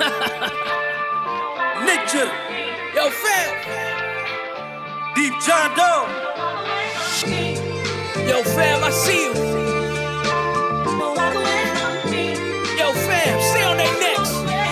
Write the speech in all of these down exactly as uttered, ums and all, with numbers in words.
Niger, Yo, fam. Deep John Doe. Yo, fam, I see you. Yo, fam, stay on their necks.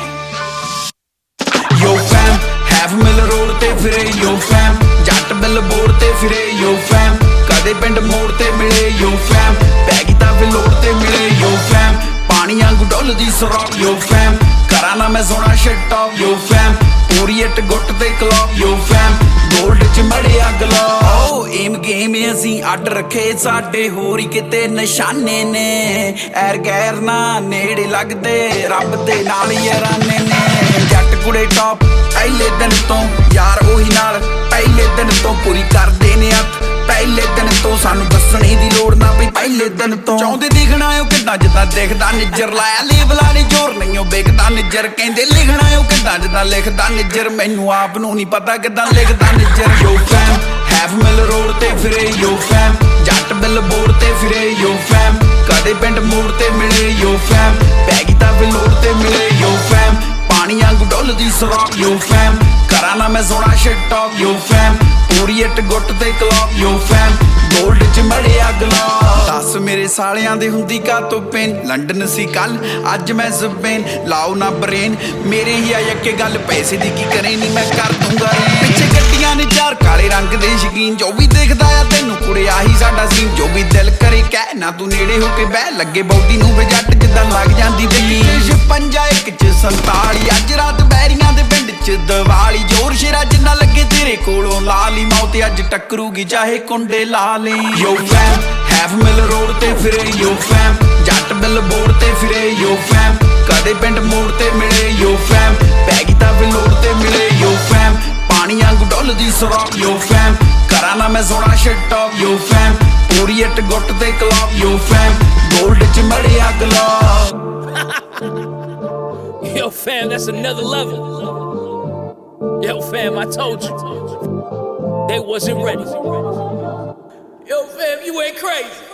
Yo fam, half mill road te fire. Yo fam, ਜੱਟ billboard ਤੇ ਫਿਰੇ. Yo fam, ਕਦੇ ਪਿੰਡ ਮੋੜ ਤੇ ਮਿਲੇ. Yo fam, ਪੈਗੀ ਤਾਂ ਵਿਲੋੜ ਤੇ ਮਿਲੇ. Yo fam, ਪਾਣੀ ਵਾਂਗੂ ਡੁੱਲਦੀ ਸਰੋਕ. Yo fam, ਕਰਾਂ ਨਾ ਮੈਂ ਸੋਹਣਾ ਸ਼ਿਟ ਆਫ. Yo fam, ਪੂਰੀ ਇੱਟ ਗੁੱਟ ਤੇ ਕਲੌਕ. Yo fam, ਗੋਲਡ ਚ ਮੜਿਆ ਗਲੋ. ਓ ਏਮ ਗੇਮ ਅਸੀਂ ਅੱਡ ਰੱਖੇ ਸਾਡੇ ਹੋਰ ਹੀ ਕਿਤੇ ਨਿਸ਼ਾਨੇ ਨੇ. ਐਰ ਗੈਰ ਨਾ ਨੇੜੇ ਲੱਗਦੇ ਰੱਬ ਦੇ ਨਾਲ ਯਾਰਾਨੇ ਨੇ. ਜੱਟ ਕੁੜੇ ਟੌਪ ਪਹਿਲੇ ਦਿਨ ਤੋਂ ਯਾਰ ਉਹੀ ਨਾਲ ਪਹਿਲੇ ਦਿਨ ਤੋਂ ਪੂਰੀ ਕਰਦੇ ਨੇ ਹੱਥ. ਪਹਿਲੇ ਦਿਨ ਤੋਂ ਸਾਨੂੰ ਦੱਸਣੇ ਦੀ ਲੋੜ ਨਾ ਪਈ. ਪਹਿਲੇ ਦਿਨ ਤੋਂ ਚਾਹੁੰਦੇ ਦਿਖਣਾ ਉਹ ਕਿੱਦਾਂ ਜਿੱਦਾਂ ਦਿਖਦਾ ਨਿੱਜਰ. ਲਾਇਆ ਲੇਬਲਾਂ ਨੇ ਜ਼ੋਰ ਨਹੀਂ ਉਹ ਵਿਕਦਾ ਨਿੱਜਰ. ਕਹਿੰਦੇ ਲਿਖਣਾ ਉਹ ਕਿੱਦਾਂ ਜਿੱਦਾਂ ਲਿਖਦਾ ਨਿੱਜਰ. ਮੈਨੂੰ ਆਪ ਨੂੰ ਨਹੀਂ ਪਤਾ ਕਿੱਦਾਂ ਲਿਖਦਾ Nijjar. Yo fam, half mill road ਤੇ ਫਿਰੇ. Yo fam, ਜੱਟ ਬਿਲਬੋਰਡ ਤੇ ਫਿਰੇ. Yo fam, ਕਦੇ ਪਿੰਡ ਮੋੜ ਤੇ ਮਿਲੇ. Yo fam, ਪੈਗੀ ਤਾਂ ਵਿਲੋੜ ਤੇ ਮਿਲੇ. Yo fam, ਪਾਣੀ ਵਾਂਗੂ ਡੁੱਲਦੀ ਸਰੋਕ. Yo fam, ਕਰਾਂ ਨਾ ਮੈਂ ਸੋਹਣਾ ਸ਼ਿਟ ਆਫ. Yo fam, ਪੂਰੀ ਇੱਟ ਗੁੱਟ ਤੇ ਕਲੌਕ. Yo fam, ਗੋਲਡ ਚ ਮੜਿਆ ਗਲੋ. ਦੱਸ ਮੇਰੇ ਸਾਲਿਆਂ ਦੇ ਹੁੰਦੀ ਕਾਤੋਂ ਪੇਨ. ਲੰਡਨ ਸੀ ਕੱਲ ਅੱਜ ਮੈਂ ਸਪੇਨ. ਲਾਓ ਨਾ ਬਰੇਨ ਮੇਰੇ ਹੀ ਆ ਯੱਕੇ ਗੱਲ. ਪੈਸੇ ਦੀ ਕੀ ਕਰੇ ਨਹੀਂ ਮੈਂ ਕਰ ਦੂੰਗਾ ਰੇਨ. ਪਿੱਛੇ ਗੱਡੀਆਂ ਨੇ ਚਾਰ ਕਾਲੇ ਰੰਗ ਦੇ ਸ਼ਕੀਨ. ਜੋ ਵੀ ਦੇਖਦਾ ਆ ਤੈਨੂੰ ਕੁੜੇ ਆਹੀ ਸਾਡਾ ਸੀਨ. ਜੋ ਵੀ ਦਿਲ ਕਰੇ ਕਹਿ ਨਾ ਤੂੰ ਨੇੜੇ ਹੋ ਕੇ ਬਹਿ. ਲੱਗੇ ਬੌਡੀ ਨੂੰ ਵੀ ਜੱਟ ਜਿੱਦਾਂ ਲੱਗ ਜਾਂਦੀ ਦਿੱਲੀ. ਪੰਜਾ ਇੱਕ ਚ ਸੰਤਾਲੀ ਅੱਜ ਰਾਤ ਬੈਰੀਆਂ ਦੇ ਪਿੰਡ ਚ ਦੀਵਾਲੀ. ਜੋਰ ਸ਼ੇਰਾ ਜਿੰਨਾ ਲੱਗੇ ਤੇਰੇ ਕੋਲੋਂ ਲਾ ਲਈ ਮੌਤ ਅੱਜ ਟੱਕਰੂਗੀ ਚਾਹੇ ਕੁੰਡੇ ਲਾ ਲਈ. Yo fam, half mill road ਤੇ ਫਿਰੇ. Yo fam, ਜੱਟ ਬਿਲਬੋਰਡ ਤੇ ਫਿਰੇ. Yo fam, ਕਦੇ ਪਿੰਡ ਮੋੜ ਤੇ ਮਿਲੇ. Yo fam, ਪੈਗੀ ਤਾਂ ਵਿਲੋੜ ਤੇ ਮਿਲੇ. Yo fam, ਪਾਣੀ ਵਾਂਗੂ ਡੁੱਲਦੀ ਸਰੋਕ. Yo fam, ਕਰਾਂ ਨਾ ਮੈਂ ਸੋਹਣਾ ਸ਼ਿਟ ਆਫ. Yo fam, ਪੂਰੀ ਇੱਟ ਗੁੱਟ ਤੇ ਕਲੌਕ. Yo fam, ਗੋਲਡ ਚ ਮੜਿਆ ਗਲੋ. Yo, fam, that's another level. Yo, fam, I told you. They wasn't ready. Yo, fam, you ain't crazy.